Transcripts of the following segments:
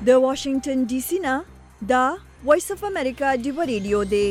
د واشنگټن ډي سي نه دا وایس اف امریکا ډیو ریډیو دی.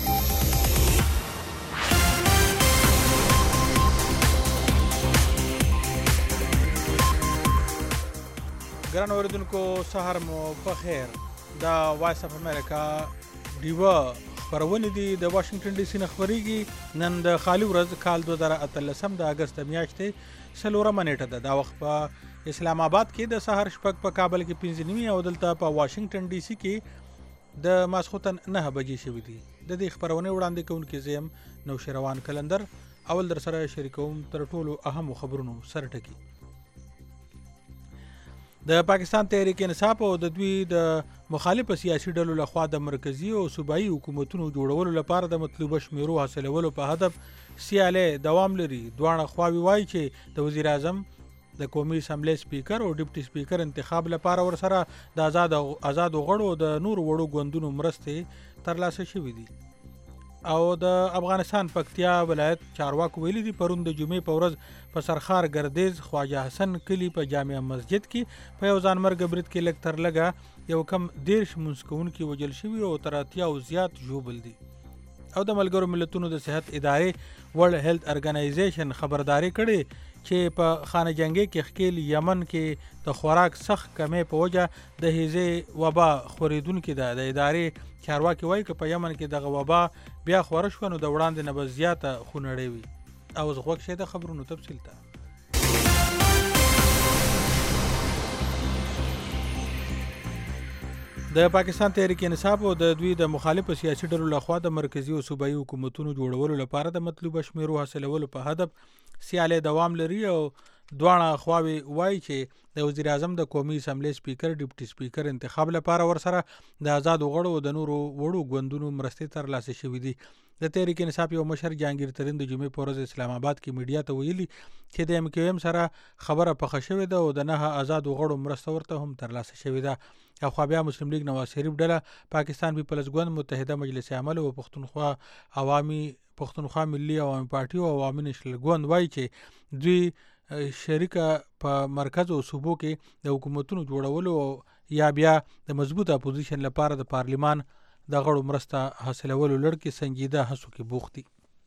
ګران اوریدونکو سهار مو بخیر. دا وایس اف امریکا ډیو خبرونه دي د واشنگټن ډي سي نه خبريږي. نن د خالي ورځ کال 2013 د اگست میاشتې سلورمه نیټه ده. دا وخت په اسلام آباد کې د سهار شپږ، په کابل کې 5 او دلته په واشنگټن ډي سي کې د ماسخوتن 9 بجې شوې دي. د دې خبرونه وړاندې کوونکې زم نوشروان کلندر اول در سره شریکوم تر ټولو اهم خبرونو سره ټکی. د پاکستان تحریک انصاف او د دوی د مخالف سیاسي ډلو لخوا د مرکزی او صوبایي حکومتونو جوړولو لپاره د مطلوبه شمیرو حاصلولو په هدف سیاله دوام لري. دوه خواوی وایي چې د وزیر اعظم د قومي اسمبلی سپیکر او ډیپټي سپیکر انتخاب لپاره ورسره د آزاد غړو د نور وړو ګوندونو مرستې ترلاسه شوې دي. او د افغانستان پکتیا ولایت چارواکو ویلي دي پرون د جمعې په ورځ په سرخار ګردیز خواجه حسن کلی په جامع مسجد کې په یو ځانمرګ برید کې لږ تر لږه یو کم 10 منځکوونکي وژل شوي او تر 80 زیات ژوبل دي. او د ملګرو ملتونو د صحت ادارې ورلد هیلث ارګنایزیشن خبرداري کړې چې په خانه جنگي کې خکیل یمن کې د خوراک سخت کمې په وجه د هیزه وبا خوریدونکو ده. د ادارې چارواکي وایي چې په یمن کې دغه وبا بیا خورش ونه د وړاندې نه بزیاته خونړې وي. او زغوک شه د خبرونو تفصیل ته. د پاکستان تحریک انصاف او د دوی د مخالف سیاسي ډلو لخوا د مرکزی او صوبایي حکومتونو جوړولو لپاره د مطلوبه شمیرو حاصلولو په هدف سیاله دوام لري. او دوه خواوی وایي چې د وزیر اعظم د قومي اسمبلی سپیکر ډیپټي سپیکر انتخاب لپاره ورسره د آزاد غړو د نورو وړو ګوندونو مرستې ترلاسه شوې دي. د تحریک انصاف یو مشر جهانگیر ترین د جمعې په ورځ اسلام آباد کې میډیا ته ویلي چې د MQM سره خبره پخه شوې ده او د 9 آزاد غړو مرسته ورته هم ترلاسه شوې ده. خو بیا مسلم لیگ نواز شریف ډله پاکستان پیپلز ګوند متحده مجلس عمل او پښتونخوا ملي عوامي پارټي او عوامي نېشنل ګوند وایي چې دوی شریکه په مرکز او صوبو کې د حکومتونو جوړولو یا بیا د مضبوطه اپوزیشن لپاره د پارلیمان د غړو مرسته حاصلولو لړ کې سنجیده هڅو کې بوخت دي.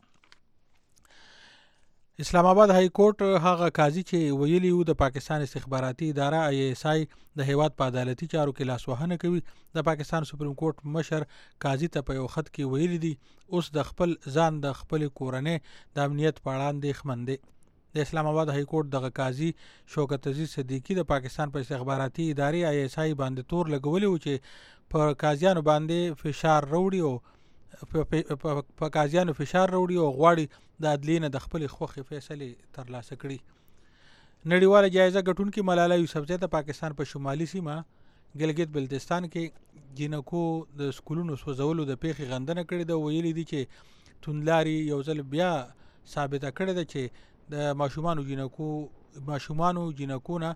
اسلام آباد های کورټ هغه قاضي چې ویلي وو د پاکستان استخباراتي اداره ISI د هیواد په عدالتي چارو کې لاسوهنه کوي. د پاکستان سپریم کورټ مشر قاضي ته په یو خط کې ویلي دي اوس د خپل ځان د خپل کورنۍ د امنیت په اړه اندېښمن دي. د اسلام آباد های کورټ دغه قاضي شوکت عزیز صدیقی د پاکستان په استخباراتي ادارې ISI باندې تور لګولي و چې په قاضیانو باندې فشار راوړي او غواړي د عدلیې نه د خپل خوښې فیصلې ترلاسه کړي. نړیواله جایزه ګټونکې ملاله یوسفزۍ د پاکستان په شمالي سیمه ګلګت بلتستان کې جنکو د سکولونو سوځولو د پیښې غندنه کړې ده. ویلي دي چې توندلاري یو ځل بیا ثابته کړې ده چې د ماشومانو جنکونه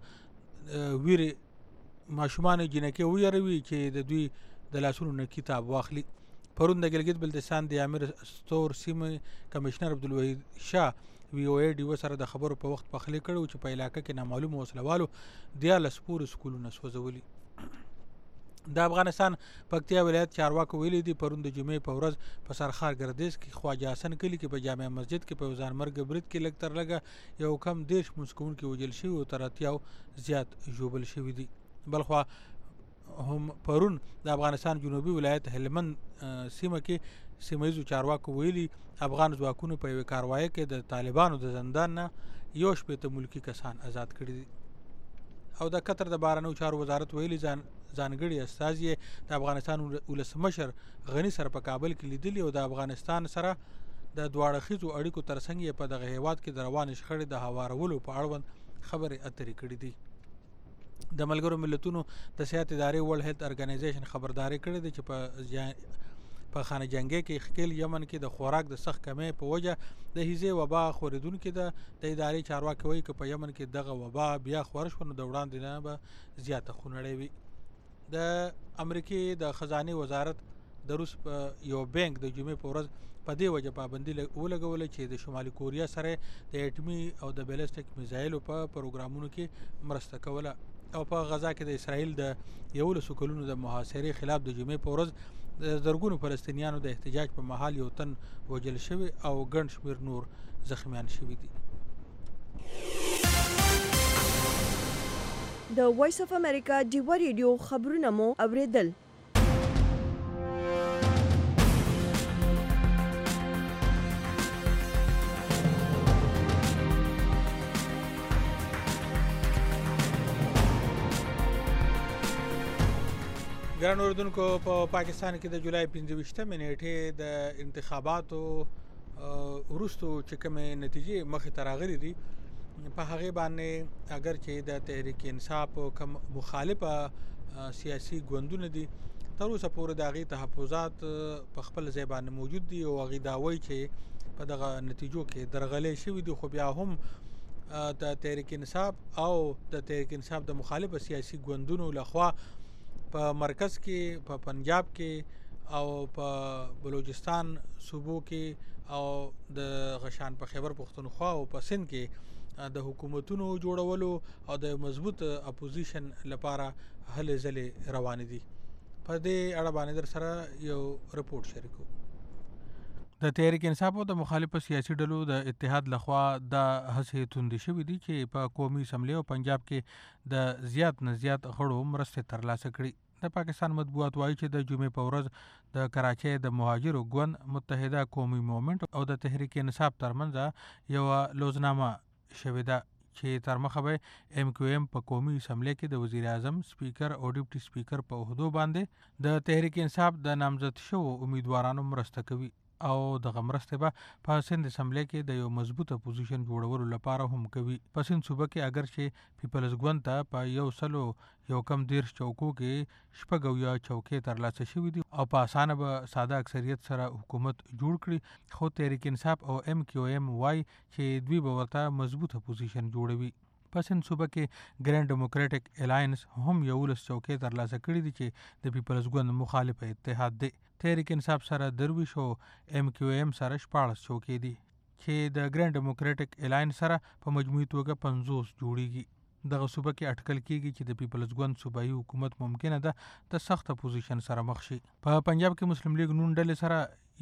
جنکې ویروي چې د دوی د لاسونو نه کتاب واخلي. پرون د ګلګت بلتستان د امیر ستور سیمه کمشنر عبدالوحید شاه VOA ډیو سره د خبرو په وخت پخلی کړو چې په علاقه کې نامعلوم وسلوالو 14 پور سکولونه سوځولي. د افغانستان پکتیا ولایت چارواکو ویلي دي پرون د جمعې په ورځ په سرخار ګردیز کې خواجه حسن کلی کې په جامع مسجد کې په ځانمرګ برید کې لږ تر لږه یو کم 10 منځکوونکي وژل شوي او تر 80 زیات ژوبل شوي دي. بلخوا هم پرون د افغانستان جنوبي ولایت هلمند سیمه کې سیمایي چارواکو ویلي افغان ځواکونو په یوه کاروایی کې د طالبانو د زندان نه 1 ملکی کسان آزاد کړي دي. او د قطر د بهرنیو چارو وزارت ویلي ځانګړي استازي د افغانستان ولسمشر غني سره په کابل کې لیدلي او د افغانستان سره د دواړخیزو اړیکو ترڅنګ په دغه هیواد کې د روان شخړې د هوارولو په اړوند خبرې اترې کړې دي. د ملګرو ملتونو د صحت ادارې ورلد هیلث ارګنایزیشن خبرداري کړې ده چې په خانه جنگي کې خکیل یمن کې د خوراک د سخت کمې په وجه د هیزه وبا خوریدونکو ده. د ادارې چارواکي وایي چې په یمن کې دغه وبا بیا خورش ونه د وړاندې نه به زیاته خونړې وي. د امریکای د خزانه وزارت د روس په یو بانک د جمعې په ورځ په دې وجه پابندي ولګولې چې د شمالي کوریا سره د اټمي او د بیلسټیک میزایلو په پروګرامونو کې مرسته کوله. او په غزا کې د اسرائیل د 11 کلونو د محاصرې خلاف د جمعې په ورځ د زرګونو فلسطینیانو د احتجاج په مهال یو تن وژل شوی او ګڼ شمېر نور زخمیان شوي دي. د وایس اف امریکا ډیوه ریډیو خبرونه مو اوریدل. ګران اوریدونکو په پاکستان کې د جولای 25 نیټې د انتخاباتو وروستو چې کومې نتیجې مخې ته راغلي دي په هغې باندې اگر چې د تحریک انصاف کوم مخالفه سیاسي ګوندونه دي تر اوسه پورې د هغې تحفظات په خپل ځای باندې موجود دي او هغې دا وایي چې په دغه نتیجو کې درغلۍ شوي دي، خو بیا هم د تحریک انصاف او د تحریک انصاف د مخالفه سیاسي ګوندونو لخوا په مرکز کې، په پنجاب کې او په بلوچستان صوبو کې او د غشان په خیبر پختونخوا او په سند کې د حکومتونو جوړولو او د مضبوط اپوزیشن لپاره هلې ځلې روانې دي. په دې اړه باندې در سره یو رپورټ شریکو. د تحریک انصاف او د مخالفه سیاسي ډلو د اتحاد لخوا د هڅې توندې شوې دي چې په قومي اسمبلی او پنجاب کې د زیات نه زیات غړو مرستې ترلاسه کړي. د پاکستان مطبوعات وایي چې د جمعې په ورځ د کراچۍ د مهاجرو ګوند، متحده قومي مومنټ او د تحریک انصاف ترمنځ یو لوزنامه شوې ده چې تر مخه به ایم کیو ایم په قومي اسمبلی کې د وزیر اعظم، سپیکر او ډیپټي سپیکر په عہدو باندې د تحریک انصاف د نامزد شوو امیدوارانو مرسته کوي او دغه مرستې به په سند اسمبلی کې د یو مضبوط اپوزیشن جوړولو لپاره هم کوي. په سند صوبه کې اگر چې پیپلز ګوند ته په 130 چوکو کې 6 چوکۍ ترلاسه شوي دي او په اسانه به ساده اکثریت سره حکومت جوړ کړي، خو تحریک انصاف او ایم کیو ایم وایي چې دوی به ورته مضبوط اپوزیشن جوړوي. په سند صوبه کې ګرینډ ډیموکریټک الاینس هم 11 چوکۍ ترلاسه کړي دي چې د پیپلز ګوند مخالف اتحاد دی. تحریک انصاف سره 23 او ایم کیو ایم سره 14 چوکۍ دي چې د ګرینډ ډیموکریټک الاینس سره په مجموعي توګه 50 جوړیږي. دغه صوبه کې اټکل کیږي چې د پیپلز ګوند صوبایي حکومت ممکنه ده د سخت اپوزیشن سره مخ شي. په پنجاب کې مسلم لیگ نون ډلې سره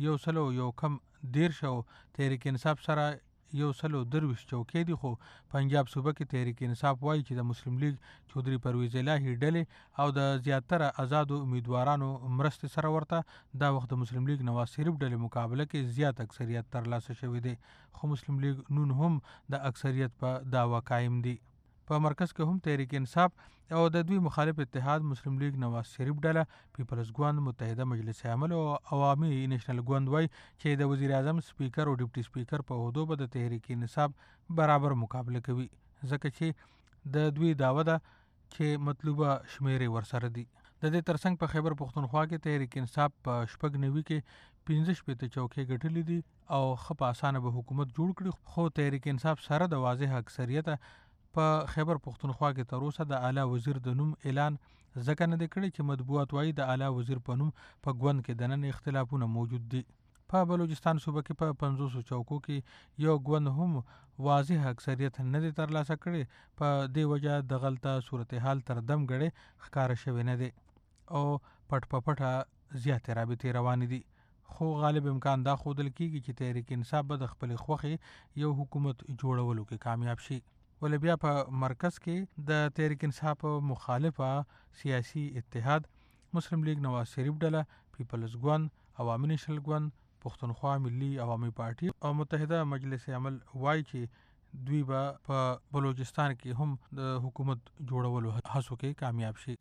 113 او تحریک انصاف سره 123 چوکۍ دي، خو پنجاب صوبه کې تحریک انصاف وایي چې د مسلم لیگ چودھری پرویز الهی ډلې او د زیاتره آزادو امیدوارانو مرستې سره ورته دا وخت د مسلم لیگ نواز شریف ډلې مقابله کې زیات اکثریت ترلاسه شوی دی، خو مسلم لیگ نون هم د اکثریت په دعوا قائم دي. په مرکز کې هم تحریک انصاف او د دوی مخالف اتحاد مسلم لیگ نواز شریف ډله، پیپلز ګوند، متحده مجلس عمل او عوامي نیشنل ګوند وایي چې د وزیر اعظم، سپیکر او ډیپټي سپیکر په عہدو به د تحریک انصاف برابر مقابله کوي، ځکه چې د دوی دعوه ده چې مطلوبه شمیرې ورسره دي. د دې ترڅنګ په خیبر پختونخوا کې تحریک انصاف په 96 کې 15 چوکۍ ګټلې دي او ښه په اسانه به حکومت جوړ کړي، خو تحریک انصاف سره د واضح اکثریت په خیبر پختونخوا کې تر اوسه د اعلی وزیر د نوم اعلان ځکه نه دی کړی چې مطبوعات وایي د اعلی وزیر په نوم په ګوند کې دننه اختلافونه موجود دي. په بلوچستان صوبه کې په 500 چوکو کې یو ګوند هم واضح اکثریت نه دی ترلاسه کړی، په دې وجه د غلطه صورتحال تر دم ګړې ښکاره شوی نه دی او پټ په پټه زیاتې رابطې روانې دي، خو غالب امکان دا ښودل کیږي چې تحریک انصاف به د خپلې خوښې یو حکومت جوړولو کې کامیاب شي. ولې بیا په مرکز کې د تحریک انصاف مخالفه سیاسي اتحاد مسلم لیگ نواز شریف ډله، پیپلز ګوند، عوامي نیشنل ګوند، پښتونخوا ملي عوامي پارټي او متحده مجلس عمل وایي چې دوی به په بلوچستان کې هم د حکومت جوړولو هڅو کې کامیاب شي.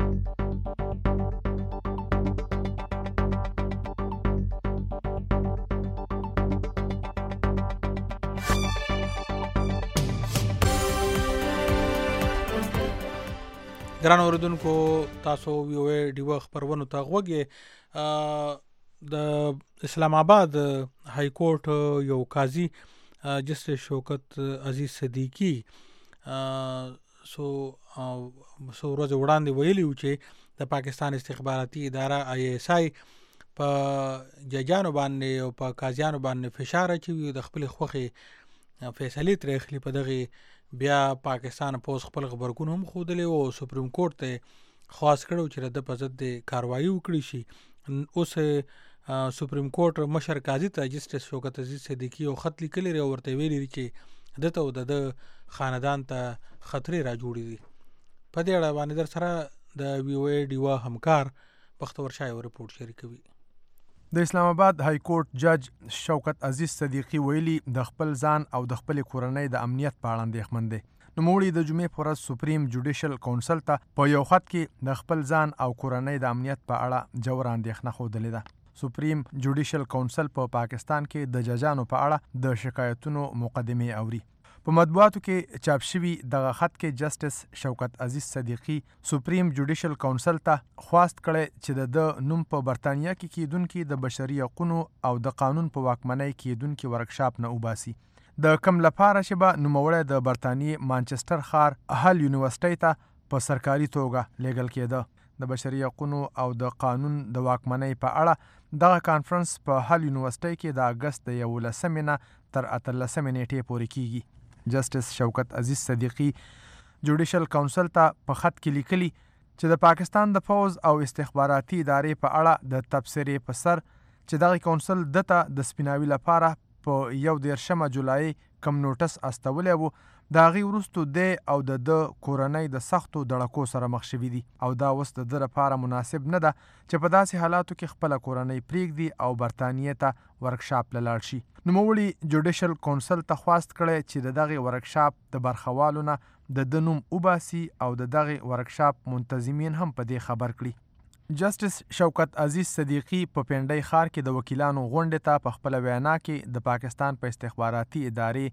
ګران اوریدونکو، تاسو وی ډیوه خبرونو ته غوږ یې. د اسلام آباد های کورټ یو قاضي جسټس شوکت عزیز صدیقی څو ورځې وړاندې ویلي و چې د پاکستان استخباراتي اداره ISI په ججانو باندې او په قاضیانو باندې فشار اچوي، د خپلې خوښې فیصلې ترې اخلي په دغې بیا پاکستان پوز خپل خبرګون هم ښودلی او سپریم کورټ ته خواست کړی چې د په ضد د کاروایي وکړي شي. اوس سپریم کورټ مشر قاضي ته جسټس شوکت عزیز صدیقي یو خط لیکلی دی او ورته ویلي دي چې دته او د خاندان ته خطرې را جوړې دي. په دې اړه باندې در سره د وی او ای ډیوا همکار بختور شاه یو رپورټ شریکوي. د اسلام آباد های کورټ جج شوکت عزیز صدیقي ویلي د خپل ځان او د خپل کورنۍ د امنیت په اړه اندېښمن دی. نوموړي د جمعې په ورځ سپریم جوډیشل کونسل ته په یو خط کې د خپل ځان او کورنۍ د امنیت په اړه جوړه اندېښنه ښودلې ده. سپریم جوډیشل کونسل په پاکستان کې د ججانو په اړه د شکایتونو مقدمې اوري. په مطبوعاتو کې چاپ شوي دغه خط کې جسټس شوکت عزیز صدیقي سپریم جوډیشل کونسل ته خواست کړی چې د نوم په برطانیه کې کیدونکي د بشري حقوقو او د قانون په واکمنۍ کیدونکي ورکشاپ نه وباسي. د کم لپاره چې به نوموړی د برطانیې مانچسټر ښار هل یونیورسټۍ ته په سرکاري توګه لیږل کېده. د بشري حقوقو او د قانون د واکمنۍ په اړه دغه کانفرنس په هل یونیورسټۍ کې د اګست د 11 نه تر 18 نیټې پورې کیږي. جسټس شوکت عزیز صدیقي جوډیشل کونسل ته په خط کې لیکلي چې د پاکستان د پوز او استخباراتي ادارې په اړه د تبصرې په سر چې دغه کونسل دته د سپیناوي لپاره په 11 جولای کم نوټس استولی وو، د هغې وروستو دی او د کورنۍ د سختو دړکو سره مخ شوي دي او دا اوس د ده لپاره مناسب نه ده چې په داسې حالاتو کې خپله کورنۍ پرېږدي او برطانیې ته ورکشاپ له لاړ شي. نوموړي جوډیشل کونسل ته خواست کړی چې د دغې ورکشاپ د برخوالو نه د نوم وباسي او د دغې ورکشاپ منتظمین هم په دې خبر کړي. جسټس شوکت عزیز صدیقي په پنډۍ ښار کې د وکیلانو غونډې ته په خپله وینا کې د پاکستان په استخباراتي ادارې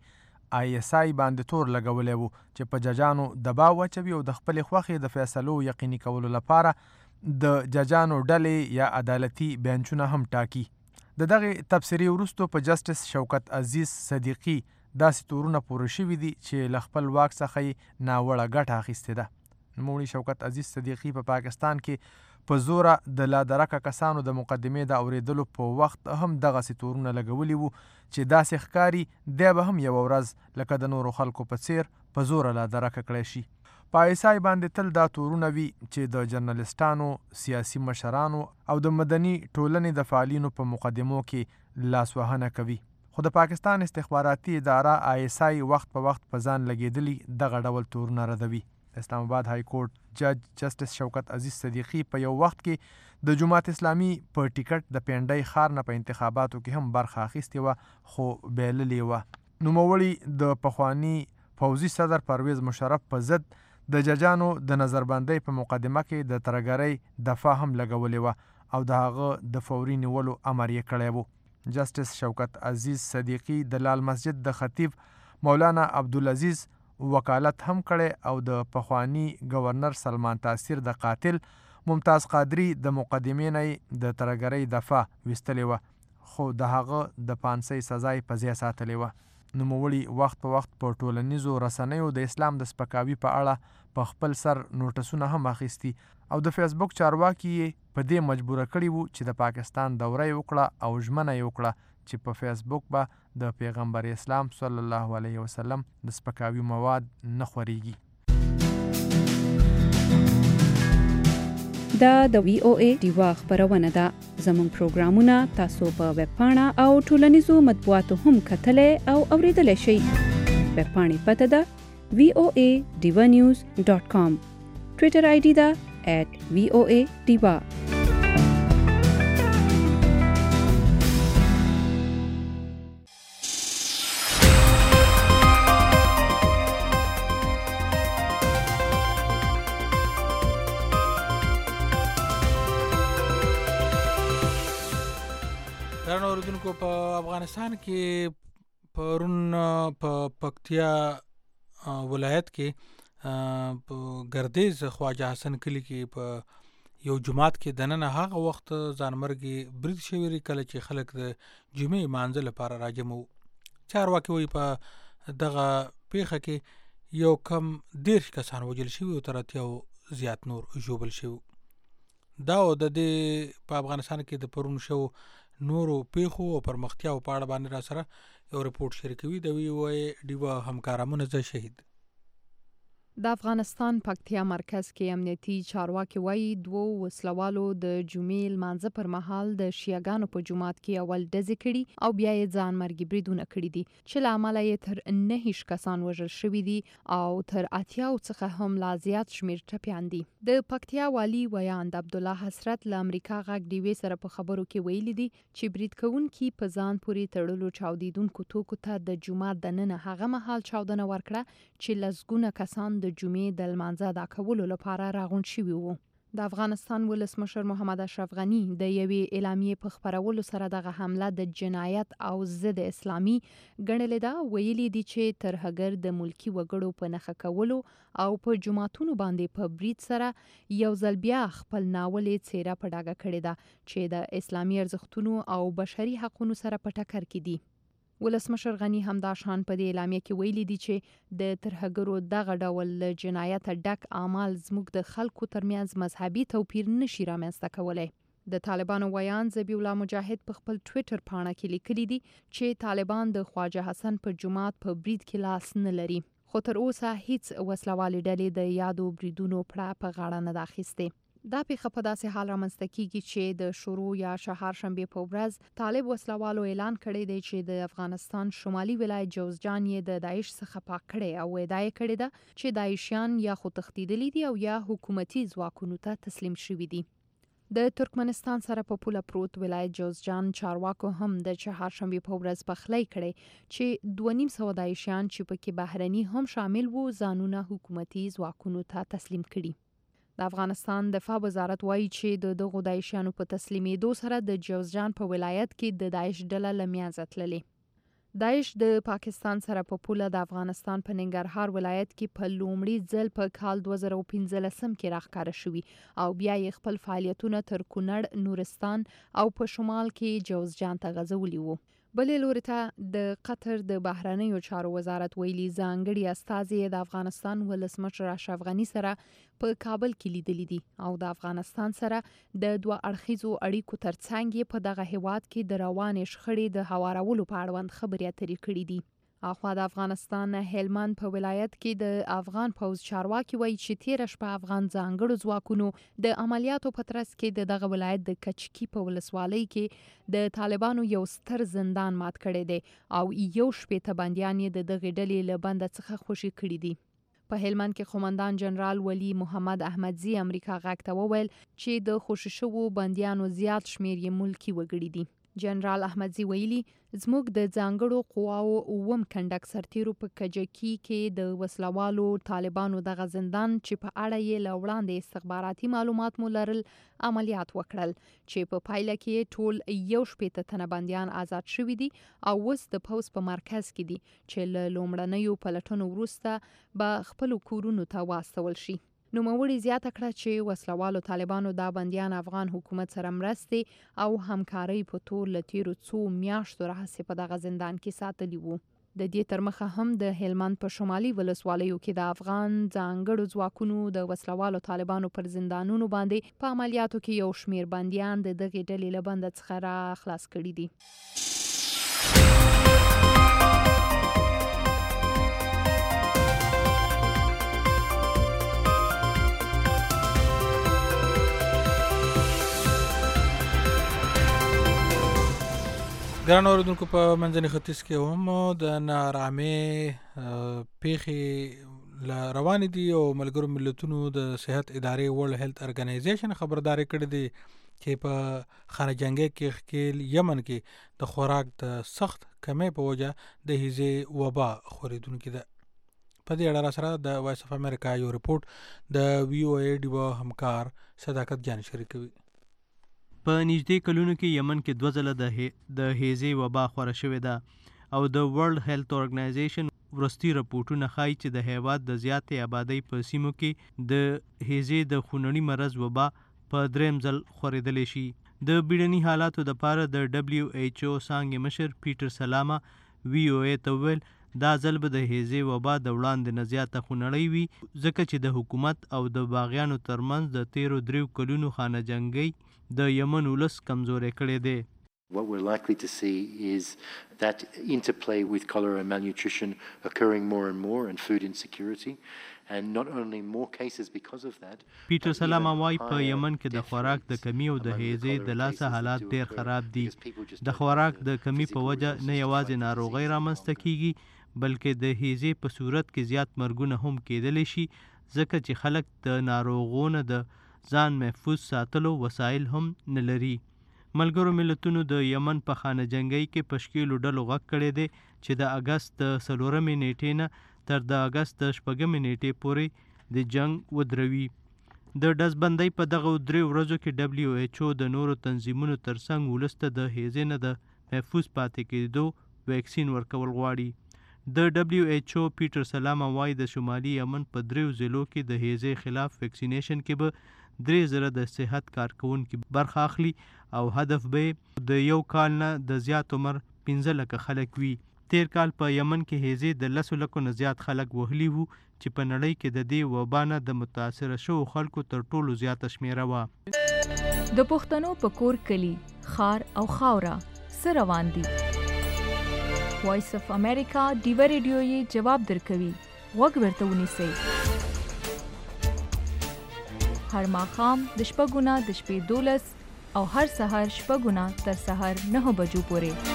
ISI باندې تور لګولی وو چې په ججانو دباو واچوي او د خپلې خوښې د فیصلو یقیني کولو لپاره د ججانو ډلې یا عدالتي بینچونه هم ټاکي. د دغې تبصرې وروستو په جسټس شوکت عزیز صدیقي داسې تورونه پوره شوي دي چې له خپل واک څخه یې ناوړه ګټه اخیستې ده. نوموړي شوکت عزیز صدیقي په پاکستان کې په زوره د لادرکه کسانو د مقدمې د اوریدلو په وخت هم دغسې تورونه لګولي وو چې داسې ښکاري دی به هم یوه ورځ لکه د نورو خلکو په څیر په زوره لادرکه کړی شي. په ISI باندې تل دا تورونه وي چې د جرنالستانو، سیاسي مشرانو او د مدني ټولنې د فعالینو په مقدمو کې لاسوهنه کوي. خو د پاکستان استخباراتي اداره ISI وخت په وخت په ځان لګېدلي دغه ډول تورونه ردوي. اسلام آباد های کورټ جج جسټس شوکت عزیز صدیقي په یو وخت کې د جماعت اسلامي په ټیکټ د پنډۍ ښار نه په انتخاباتو کې هم برخه اخیستې وه خو بایللې وه. نوموړي د پخواني پوځي صدر پرویز مشرف په ضد د ججانو د نظربندۍ په مقدمه کې د ترهګرۍ دفاع هم لګولې وه او د هغه د فوري نیولو امر یې کړی و. جسټس شوکت عزیز صدیقي د لال مسجد د خطیب مولانا عبدالعزیز وکالت هم کړی او د پخوانی گورنر سلمان تاثیر د قاتل ممتاز قادری د مقدمې نه د ترهګرۍ دفاع ویستلې وه خو د هغه د پانسۍ سزا یې په ځای ساتلې وه. نوموړي وخت په وخت په ټولنیزو رسنیو د اسلام د سپکاوي په اړه په خپل سر نوټسونه هم اخیستي او د فیسبوک چارواکي یې په دې مجبوره کړي وو چې د پاکستان دوره یې وکړه او ژمنه یې وکړه چې په فیسبوک به د پیغمبر اسلام صلی الله علیه وسلم د سپکاوي مواد نه خوريږي. دا د VOA ډیوا خبرونه ده. زموږ پروګرامونه تاسو په ویب پاڼه او ټولنیزو مطبوعاتو هم کتلای او اوریدلای شئ. ویب پاڼې پته ده voadivanews.com. ټویټر ID ده @voadiva. اوریدونکو په افغانستان کې پرون په پکتیا ولایت کې په ګردیز خواجه حسن کلی کې په یو جماعت کې دننه هغه وخت ځانمرګي برید شوی کله چې خلک د جمعې مانځه لپاره راجمع. چارواکي وایي په دغه پیښه کې یو کم 10 کسان وژل شوي او تر 80 زیات نور ژوبل شوي. دا د دې په افغانستان کې د پرون شو نورو پیښو او پرمختیاو په اړه باندې را سره یو رپورټ شریکوي د وی او ای ډیوا همکارانو نه شهید. د افغانستان پکتیا مرکز کې امنیتي چارواکي وایي 2 وسلوالو د جمعې لمانځه پر مهال د شیعاګانو په جومات کې اول ډزې کړي او بیا یې ځان مرګي بریدونه کړي دي چې له امله یې تر 9 کسان وژل شوي دي او تر 80 څخه هم لا زیات شمیر ټپیان دي. د پکتیا والي ویاند عبدالله حسرت له امریکا غږ ډیوې سره په خبرو کې ویلي دي چې برید کوونکي په ځان پورې تړلو چاودیدونکو توکو ته د جومات دننه هغه مهال چاودنه ورکړه چې لسګونه کسان د جمعې د لمانځه ادا کولو لپاره راغونډ شوي وو. د افغانستان ولسمشر محمد اشرف غني د یوې اعلامیې په خپرولو سره دغه حمله د جنایت او ضد اسلامي ګڼلې ده. ویلي دي چې ترهګر د ملکی وګړو په نښه کولو او په جماعتونو باندې په برید سره یو ځل بیا خپل ناولې څیره په ډاګه کړې ده چې د اسلامي ارزښتونو او بشري حقوقو سره په ټکر کې دي. ولسمشر غني همدا شان په دې اعلامیه کې ویلي دي چې د ترهګرو دغه ډول جنایت ډک اعمال زموږ د خلکو ترمنځ مذهبي توپیر نشي رامنځته کولی. د طالبانو ویان ذبیح الله مجاهد په خپل ټویټر پاڼه کې لیکلي دي چې طالبان د خواجه حسن په جومات په برید کې لاس نه لري، خو تر اوسه هیڅ وسلوالې ډلې د یادو بریدونو پړه په غاړه نه ده اخیستې. دا پیښه په داسې حال رامنځته کیږي چې د شروع یا چهارشنبې په ورځ طالب وسلوالو اعلان کړی دی چې د افغانستان شمالي ولایت جوزجان یې د داعش څخه پاک کړی او ادعا یې کړې ده چې داعشیان یا خو تښتېدلي دي او یا حکومتي ځواکونو ته تسلیم شوي دي. د ترکمنستان سره په پوله پروت ولایت جوزجان چارواکو هم د چهارشنبې په ورځ پخلی کړی چې 250 داعشیان چې پکې بهرني هم شامل وو ځانونه حکومتي ځواکونو ته تسلیم کړي. د افغانستان دفاع وزارت وایي چې د دغو داعشیانو په تسلیمېدو سره د جوزجان په ولایت کې د داعش ډله له منځه تللې. داعش د پاکستان سره په پوله د افغانستان په ننګرهار ولایت کې په لومړي ځل په کال 2015 کې راښکاره شوي او بیا یې خپل فعالیتونه تر کونړ، نورستان او په شمال کې جوزجان ته غځولي وو. بلې لوري ته د قطر د بهرنیو چارو وزارت ویلي ځانګړي استازي د افغانستان ولسمشر اشرف غني سره په کابل کې لیدلي دي او د افغانستان سره د 2 اړخیزو اړیکو ترڅنګ په دغه هیواد کې د روانې شخړې د هوارولو په اړوند خبرې اترې کړې دي. اخوا د افغانستان هلمند په ولایت کې د افغان پوځ چارواکي وایي چې تیره شپه افغان ځانګړو ځواکونو د عملیاتو په ترڅ کې د دغه ولایت د کچکي په ولسوالۍ کې د طالبانو یو ستر زندان مات کړی دی او 1 بندیان یې د دغې ډلې له بنده څخه خوشي کړي دي. په هلمند کې قومندان جنرال ولی محمد احمدزي امریکا غږ ته وویل چې د خوشي شوو بندیانو زیات شمیر یې ملکی وګړي دي. جنرال احمدزي ویلي زموږ د ځانګړو قواو 9 کنډک سرتیرو په کجکي کې د وسلوالو طالبانو دغه زندان چې په اړه یې له وړاندې استخباراتي معلومات مو لرل عملیات وکړل چې په پایله کې ټول 1 تنه بندیان آزاد شوي دي او اوس د پوځ په مرکز کې دي چې له لومړنیو پلټنو وروسته به خپل کورونو ته واستول شي. نوموړي زیاته کړه چې وسلوالو طالبانو دا بندیان افغان حکومت سره مرستې او همکارۍ په تور له تیرو 2 میاشتو راهیسې په دغه زندان کې ساتلي وو. د دې تر مخه هم د هلمند په شمالي ولسوالیو کې د افغان ځانګړو ځواکونو د وسلوالو طالبانو پر زندانونو باندې په عملیاتو کې یو شمیر بندیان د دغې ډلې له بنده څخه را خلاص کړي دي. ګران اوریدونکو په منځني ختیځ کې هم د نارامۍ پیښې روانې دي او ملګرو ملتونو د صحت ادارې ورلد هیلث ارګنایزیشن خبرداري کړې دي چې په خانه جنګي کې ښکیل یمن کې د خوراک د سخت کمۍ په وجه د هیزې وبا خورېدونکې ده. په دې اړه سره د وایس اف امریکا یو رپورټ د وی او ای ډیو همکار صداقت جان شریکوي. په نږدې کلونو کې یمن کې 2 ځله د هیزې وبا خوره شوې ده او د ورلد هیلث ارګنایزیشن ورستي رپورټونه ښایي چې د هیواد د زیاتې آبادۍ په سیمو کې د هیزې د خونړي مرض وبا په 3م ځل خورېدلی شي. د بیړني حالاتو دپاره د WHO څانګې مشر پیټر سلاما وی او ای ته وویل دا ځل به د هیزې وبا د وړاندې نه زیاته خونړۍ وي ځکه چې د حکومت او د باغیانو ترمنځ د تیرو 3 کلونو خانه جنګۍ د یمن ولس کمزوری کړی دی. What we're likely to see is that interplay with cholera and malnutrition occurring more and more and food insecurity. and not only more cases because of that. پیټر سلاما وایي په یمن کې د خوراک د کمی او د هیزې د لاسه حالات ډیر خراب دي. د خوراک د کمی په وجه نه یوازې ناروغۍ رامنځته کیږي بلکې د هیزې په صورت کې زیات مرګونه هم کېدلی شي ځکه چې خلک د ناروغونو د ځان محفوظ ساتلو وسایل هم نه لري. ملګرو ملتونو د یمن په خانه جنګۍ کې په شکیلو ډلو غږ کړی دی چې د اګست د 4 نیټې نه تر د اګست د 6 نیټې پورې د جنگ ودروي. د ډزبندۍ په دغه 3 ورځو کې دبليو ایچ او د نورو تنظیمونو ترڅنګ ولسته د هیزې نه د محفوظ پاتې کېدو ویکسین ورکول غواړي. د دبليو ایچ او پیټر سلاما وایي د شمالي یمن په 3 ضلعو کې د هیزې خلاف ویکسینیشن کې به 3,000 د صحت کارکونکو برخه اخلي او هدف به د یو کال نه د زیات عمر 15 لکه خلک وي. تیر کال په یمن کې هیزې د 10 لکو نه زیات خلک وهلي وو چې په نړۍ کې د دې وبا نه د متاثره شوو خلکو تر ټولو زیاته شمیره وه. د پښتنو په کور کلی خار او خاوره سره روان دي. وایس اف امریکا ډیوه ریډیو یې جواب درکوي. غوږ ورته ونیسئ. هر ماښام د 6 نه د شپې 12 او هر سحر 6 نه تر سحر 9 بجو پورې.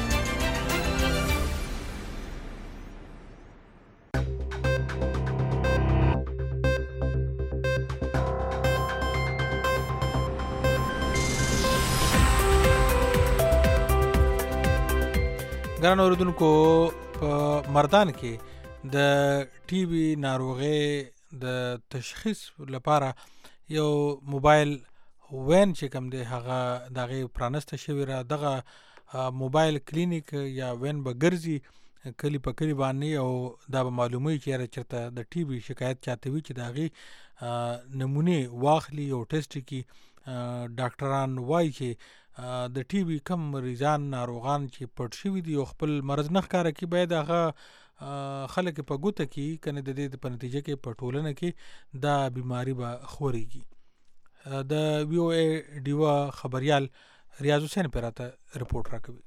ګران اوریدونکو په مردان کې د ټي بي ناروغۍ د تشخیص لپاره یو موبایل وین چې کوم دی هغه دغه پرانسته شوی را دغه موبایل کلینیک یا وین به ګرځي کلی په کلی باندې او دا به معلوموي چې چېرته د ټي بي شکایت چاته وي چې د هغې نمونې واخلي او ټیسټ کړي. ډاکټران وایي چې د ټي بي کم مریضان ناروغان چې پټ شوي دي او خپل مرض نه ښکاره کړي باید هغه خلک په ګوته کړي کنه د دې په نتیجه کې په ټولنه کې دا بیماری به خورېږي. د وی او ای ډیوا خبریال ریاض حسین پر راته رپورٹ راکوي.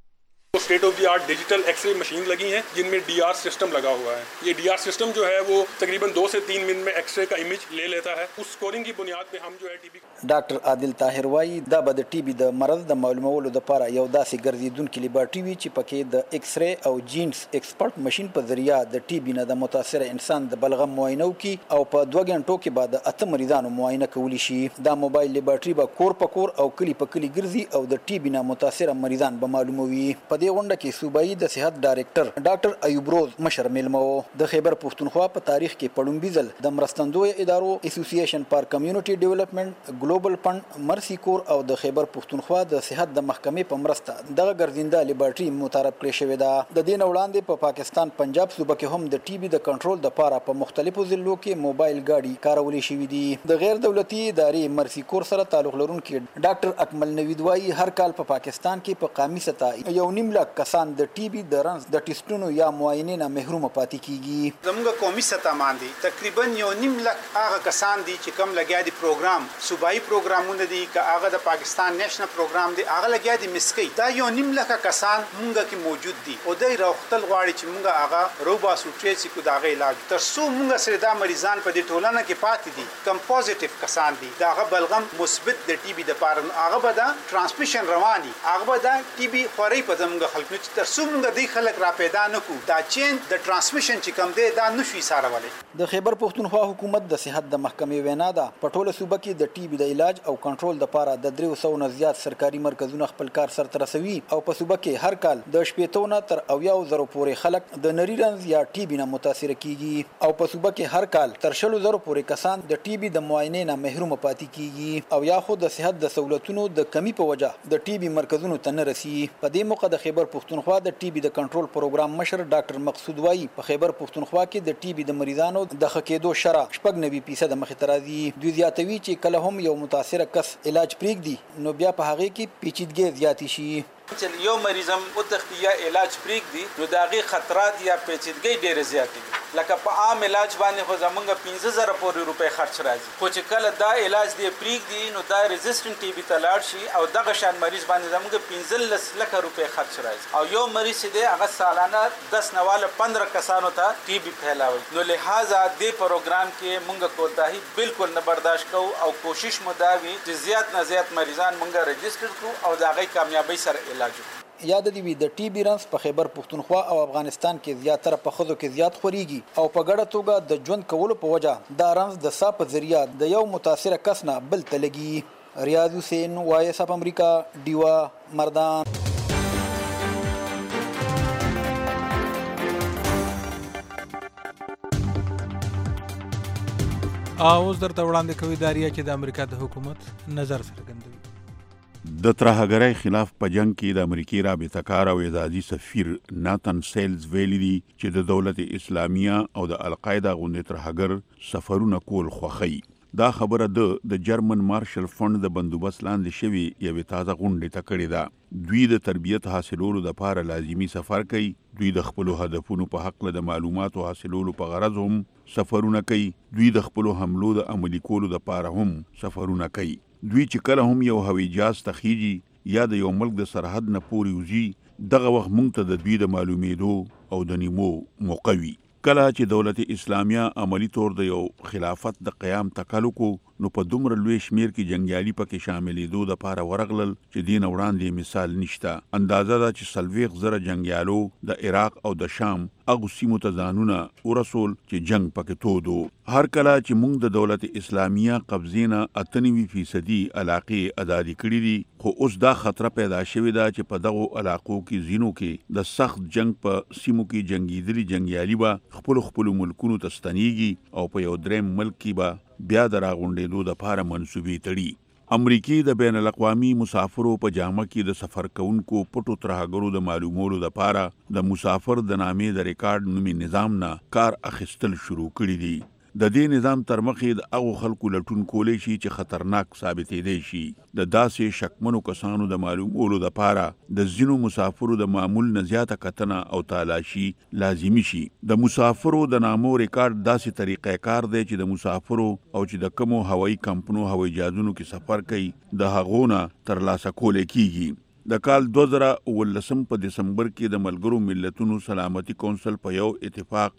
State of the art digital x ray machine लगी हैं जिनमें D R system लगा हुआ है. ये D R system जो है वो तकरीबन 2 से 3 मिनट में एक्सरे का इमेज ले लेता है. उस स्कोरिंग की बुनियाद पे हम जो है टीबी. ډاکټر عادل طاهر وایي دا به د ټي بي د مرض د معلومولو لپاره یو داسې ګرځېدونکې لیبارټري وي چې پکې د ایکس ری او جینز ایکسپرت ماشین په ذریعه د ټي بي نه د متاثره انسان د بلغم معاینه وکړي او په 2 غنټو کې بعد 8 مریضانو معاینه کولی شي. دا موبایل لیبارټري به کور په کور او کلی په کلی ګرځي او د ټي بي نه متاثره مریضان به معلوموي. په دې غونډه کې صوبایي د صحت ډایرکټر ډاکټر ایوب روز مشر میلمه و. د خیبر پښتونخوا په تاریخ کې پړومبي ځل د مرستندوی ادارو اسوسییشن فار کمیونټي ډیولپمنٹ ګلوبل فند مرسي کور او د خیبر پښتونخوا د صحت د محکمې په مرسته دغه ګرځنده لیبارټري متعارف کړې شوې ده. د دې نه وړاندې په پاکستان پنجاب صوبه کې هم د ټي بي د کنټرول لپاره په مختلفو ضلعو کې موبایل ګاډي کارولې شوې دي. د غیر دولتي ادارې مرسي کور سره تعلق لرونکي ډاکټر اکمل نوید وایي هر کال په پاکستان کې په قامي سطح 1.5 لک کسان د ټي بي د رنس د ټیسټونو یا معاینې نه محروم پاتې کیږي. زموږ قومي سطح باندې تقریبا 1.5 لک هغه کسان دي چې کم لګیا دي پروګرام صوبایي پروګرامونه دي که هغه د پاکستان نېشنل پروګرام دي هغه لګیا دي مسکی دا 1.5 لک کسان مونږ کې موجود دي او دای راوختل غواړي چې مونږ هغه روبا سوټریسي کو دا غي علاج تر څو مونږ سره دا مریضان په دې ټولنه کې پاتې دي کم پوزټیو کسان دي دا هغه بلغم مثبت د ټي بي د پاره هغه به دا ترانسمیشن رواني هغه به دا ټي بي خوري په زموږ خلکو چې تر څو مونږ دې خلک را پیدا نکو دا چین د ترانسمیشن چې کم دی دا نشي سارولای. د خیبر پښتونخوا حکومت د صحت د محکمې وینا ده په ټوله صوبه کې د ټي بي د علاج او کنټرول لپاره د 300 نه زیات سرکاري مرکزونه خپل کار سرته رسوي او په صوبه کې هر کال د 80 نه تر 90,000 پورې خلک د نری رنز یا ټي بي نه متاثر کیږي او په صوبه کې هر کال تر 100,000 پورې کسان د ټي بي د معاینې نه محروم پاتې کیږي او یا خو د صحت د سہولتونو د کمی په وجه د ټي بي مرکزونو ته نه رسي. په دې موقع د خیبر پښتونخوا د ټي بي د کنټرول پروګرام مشر ډاکټر مقصود وایي په خیبر پښتونخوا کې د ټي بي د مریضانو د خکېدو شرح 90% مخې ته راځي. دوی زیاتوي چې کله هم یو متاثره کس علاج پرېږدي نو بیا په هغې کې پیچیدګي زیاتې شي. چې یو مریض هم وتښتي یا علاج پرېږدي نو د هغې خطرات یا پیچیدګۍ ډېرې زیاتې دي. لکه په عام علاج باندې خو زمونږ 15000 پورې روپۍ خرچ راځي، خو چې کله دا علاج دی پریږدي نو دا ریزسټنټ ټي بي ته لاړ شي او دغه شان مریض باندې زمونږ 15 لک روپۍ خرچ راځي، او یو مریض چې دی هغه سالانه 10 نه واله 15 کسانو ته ټي بي پھیلاوي. نو لہذا دې پروګرام کې مونږ کوتاهي بالکل نه برداشت کوو او کوشش مو دا وي چې زیات نه زیات مریضان مونږ رجسټر کړو او د هغې کامیابۍ سره علاج وکړو. یاد دی وی د ټي بي رنس په خیبر پښتونخوا او افغانستان کې زیاتره په خزو کې زیات خوريږي او په ګډه توګه د ژوند کولو په وجه دا رنس د سا په ذریعہ د یو متاثر کس نه بل ته لګي. ریاض حسین وایس اف امریکا ډیوا مردان. اوس درته وړاندې کوي داریا چې د امریکا د حکومت نظر څرګندوي. د ترهګرۍ خلاف په جنگ کې د امریکای رابطه کار او اعزازي سفیر ناتن سیلز ویلي دي چې د دولت اسلامیه او د القاعده غونډې ترهګر سفرونه کول خوښي. دا خبره د جرمن مارشل فند د بندوبست لاندې شوی یوې تازه غونډې ته کړې ده. دوی د تربیت حاصلولو لپاره لازمي سفر کوي. دوی د خپل هدفونو په حق له معلوماتو حاصلولو په غرض هم سفرونه کوي. دوی د خپل حملو د عملي کولو لپاره هم سفرونه کوي. دوی چې کله هم یو هوایي جهاز ته خیږي یا د یو ملک د سرحد نه پورې وځي دغه وخت موږ ته د دوی د معلومېدو او د نیمو موقع وي. کله چې دولت اسلامیه عملی طور د یو خلافت د قیام تکل وکړو نو په دومره لوی شمیر کې جنگیالي پکې شاملېدو دپاره ورغلل چې دین وړاندې مثال نشته. اندازه ده چې 40,000 جنگیالو د عراق او د شام هغو سیمو ته ځانونه ورسول چې جنگ پکې تود و. هر کله چې موږ د دولت اسلامیه قبضې نه 98% علاقې ازادي کړي دي، خو اوس دا خطره پیدا شوې ده چې په دغو علاقو کې ځینو کې د سخت جنگ په سیمو کې جنگیدلي جنگیالي به خپلو ملکونو ته ستنیږي او په یو دریم ملک کې به بیا د راغونډېدو دپاره منصوبې تړي. امریکای د بین الاقوامي مسافرو په جامه کې د سفر کوونکو پټو ترهګرو د معلومولو دپاره د مسافر د نامې د ریکارډ نومي نظام نه کار اخیستل شروع کړي دي. د دې نظام تر مخې د هغو خلکو لټون کولی شي چې خطرناک ثابتېدی شي. د داسې شکمنو کسانو د معلومولو دپاره د ځینو مسافرو د معمول نه زیاته کتنه او تالاشي لازمي شي. د مسافرو د نامو ریکارډ داسې طریقه کار دی چې د مسافرو او چې د کومو هوایي کمپنو هوایي جهازونو کې سفر کوي د هغو نه ترلاسه کولی کیږي. د کال 2019 په دسمبر کې د ملګرو ملتونو سلامتي کونسل په یو اتفاق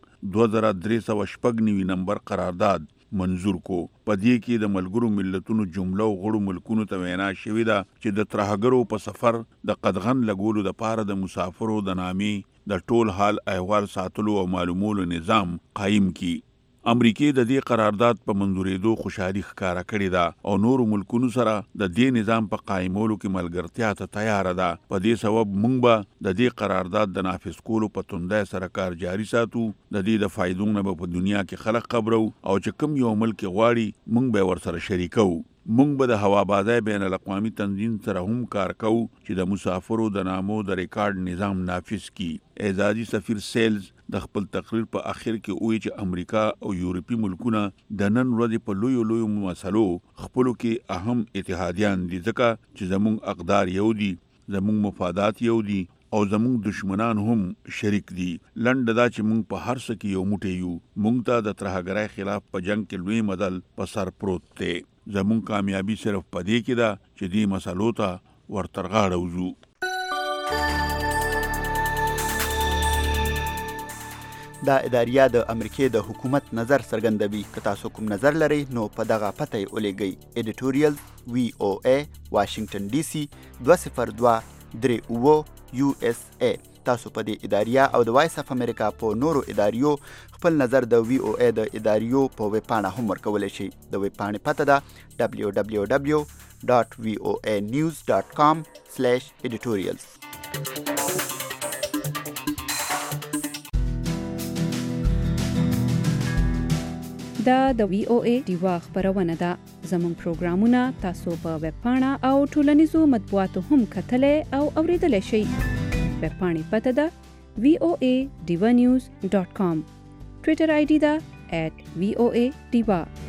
2396 نمبر قرارداد منظور کو. په دې کې د ملګرو ملتونو جمله او غړو ملکونو ته وینا شوې ده چې د ترهګرو په سفر د قدغن لګولو دپاره د مسافرو د نامې د ټول حال احوال ساتلو او معلومولو نظام قایم کی. امریکای د دې قرارداد په منظورېدو خوشحالي ښکاره کړې ده او نورو ملکونو سره د دې نظام په قایمولو کې ملګرتیا ته تیاره ده. په دې سبب موږ به د دې قرارداد د نافذ کولو په توندۍ سره کار جاري ساتو. د دې د فایدو نه به په دنیا کې خلک خبرو او چې کوم یو ملک غواړي موږ به ورسره شریکو. موږ به د هوابازۍ بین الاقوامي تنظیم سره هم کار کوو چې د مسافرو د نامو د ریکارډ نظام نافذ کی. اعزازي سفیر سیلز د خپل تقریر په اخر کې وایي چې امریکا او یورپي ملکونه د نن ورځې په لویو مسلو خپلو کې اهم اتحادیان دي، ځکه چې زموږ اقدار یو دي، زموږ مفادات یو دي او زموږ دشمنان هم شریک دي. لنډه دا چې موږ په هر څه کې یو موټی یو. موږ ته د ترهګرۍ خلاف په جنگ کې لوی مدل په سر پروت دی. زموږ کامیابي صرف په دې کې ده چې دې مسلو ته ورترغاړه وځو. دا اداریه د امریکای د حکومت نظر څرګندوي. که تاسو کوم نظر لرئ نو په دغه پته یې ولیږئ. ایډیټوریل VOA واشنگټن DC 20238 USA. تاسو په دې اداریه او د وایس اف امریکا په نورو اداریو خپل نظر د VOA د اداریو په ویب پاڼه هم ورکولی شئ. د ویب پاڼې پته ده www.voanews.com/editorials. دا د VOA ډیوا خبرونه ده. زموږ پروګرامونه تاسو په ویب پاڼه او ټولنیزو مطبوعاتو هم کتلی او اوریدلی شئ. ویب پاڼې پته ده voadivanews.com. ټویټر ID ده @VOA Diva.